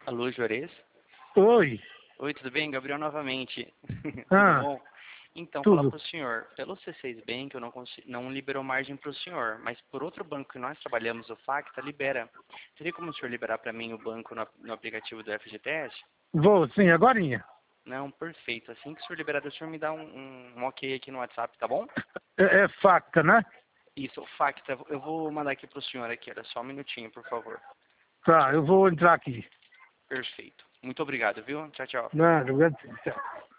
Alô, Juarez? Oi. Oi, tudo bem? Gabriel novamente. Tudo Ah, bom? Então, falar tudo. para o senhor, pelo C6 Bank eu não liberou margem para o senhor, mas por outro banco que nós trabalhamos, o Facta, libera. Teria como o senhor liberar para mim o banco no aplicativo do FGTS? Vou, sim, agorinha. Não, perfeito. Assim que o senhor liberar, o senhor me dá um ok aqui no WhatsApp, tá bom? É facta, né? Isso, o Facta, eu vou mandar aqui para o senhor aqui, olha só um minutinho, por favor. Tá, eu vou entrar aqui. Perfeito. Muito obrigado, viu? Tchau, tchau. Não, obrigado. Tchau.